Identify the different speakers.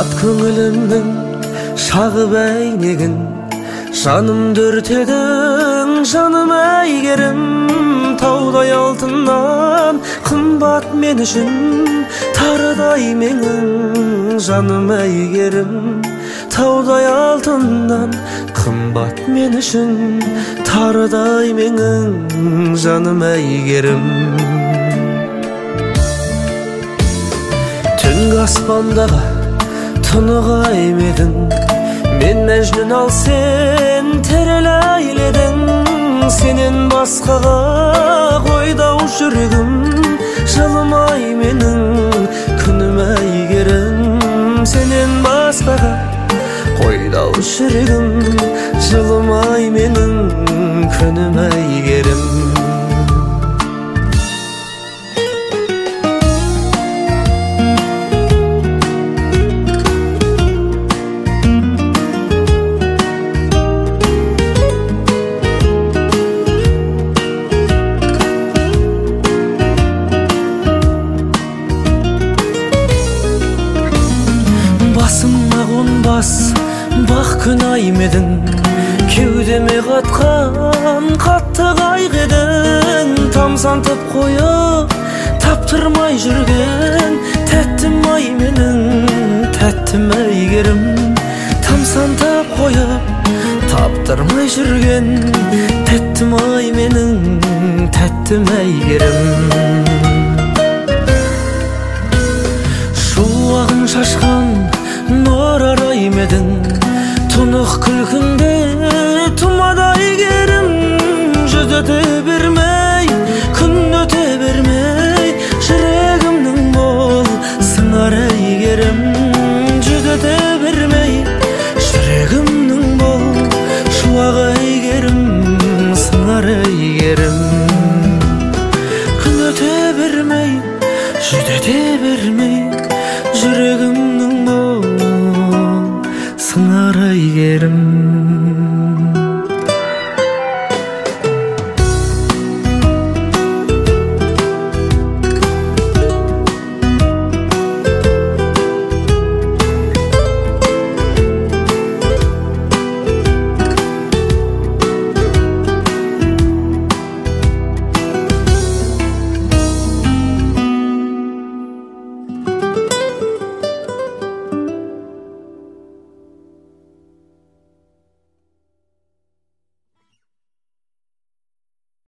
Speaker 1: Ат көңілімнің шағы бәйнегін жанымды өртедің, жаным әйгерім. Таудай алтыннан қымбат мен үшін, тарыдай менің жаным әйгерім. Таудай алтыннан қымбат мен үшін, тарыдай менің жаным әйгерім. Түнгі аспандағы тұнық аймедің, мен мәжнүн ал сен терел айледің. Сенен басқаға қойдау жүрегім, жылымай менің күнім әйгерім. Сенен басқаға қойдау жүрегім, жылымай менің күнім әйгерім. Басыма қонбас бақ күн аймедің, кеудеме қатқан қатты қайғедің. Тамсантып қойып таптырмай жүрген тәттім ай менің, тәттім әйгерім. Тамсантып қойып таптырмай жүрген тәттім ай менің, тәттім әйгерім. Шуағын шашқан нұр арай медің, тұнық күлкіңде